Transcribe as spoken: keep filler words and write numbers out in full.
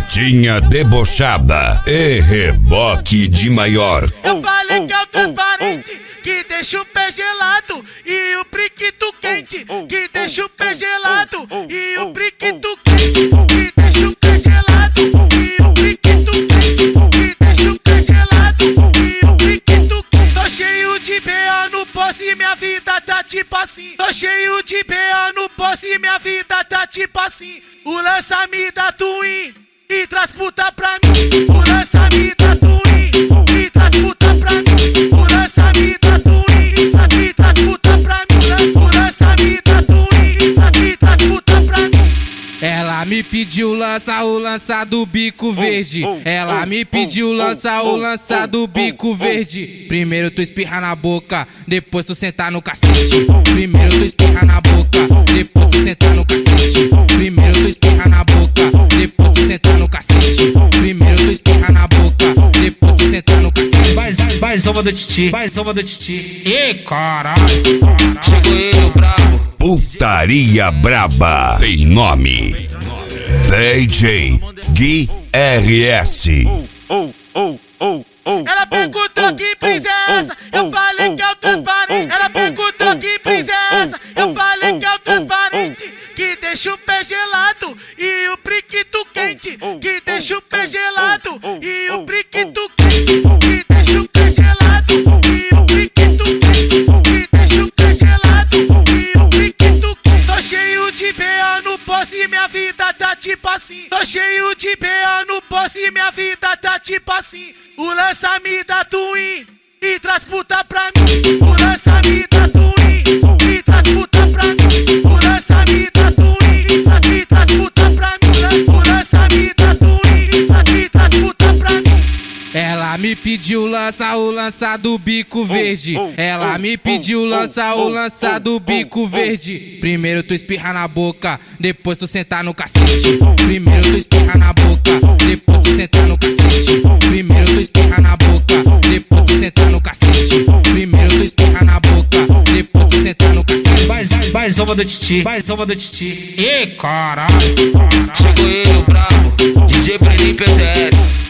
Garotinha debochada e reboque de maior. Eu falei que é o transparente que deixa o pé gelado e o priquito quente, que deixa o pé gelado e o priquito quente, que deixa o pé gelado e o priquito quente, que deixa o pé gelado e o priquito quente. Tô cheio de B A no posse e minha vida tá tipo assim. Tô cheio de B A no posse e minha vida tá tipo assim. O lança me dá twin e traz puta pra mim. O lança me dá twin e traz puta pra mim. O lança me dá twin e traz, e traz puta pra mim. O lança me dá twin e traz, e traz puta pra mim. Ela me pediu lança o lança do bico verde. Ela me pediu lança o lança do bico verde. Primeiro tu espirra na boca, depois tu sentar no cacete. Primeiro tu espirra na boca, depois tu sentar no cacete. Primeiro tu espirra na boca, depois tu sentar no cacete. Primeiro tu espirra na boca, depois tu sentar no cacete. Vai, vai, zoma do titi, vai, zoma do titi. Ê, caralho, chegou ele, o brabo. Putaria braba tem nome: D J Gui R S. Ela perguntou que brisa é essa, eu falei que é o transparente. Ela perguntou que brisa é essa, eu falei que é o transparente, que deixa o pé gelado e o priquito quente, que deixa o pé gelado e o priquito quente, que deixa o pé gelado e o priquito quente, que deixa o pé gelado e o priquito quente. Tô cheio de B A no posse e minha vida tá tipo assim. Tô cheio de B A no posse e minha vida tá tipo assim. O lança me dá twin e traz puta pra mim. O lança me dá twin e traz puta pra mim. O lança me dá twin e traz, e traz puta pra mim. O lança me dá twin e traz, e traz puta pra mim. Ela me pediu lança o lança do bico verde. Ela me pediu lança o lança do bico verde. Primeiro tu espirra na boca, depois tu sentar no cacete. Primeiro tu espirra na boca, depois tu sentar no cacete. Primeiro tu espirra na boca, depois tu sentar no cacete. Primeiro tu espirra na boca, depois tu sentar no cacete. Vai, vai, vai, zoma do titi, vai, zoma do titi. Ê, caralho, chegou ele, o brabo, D J Breninho P C S.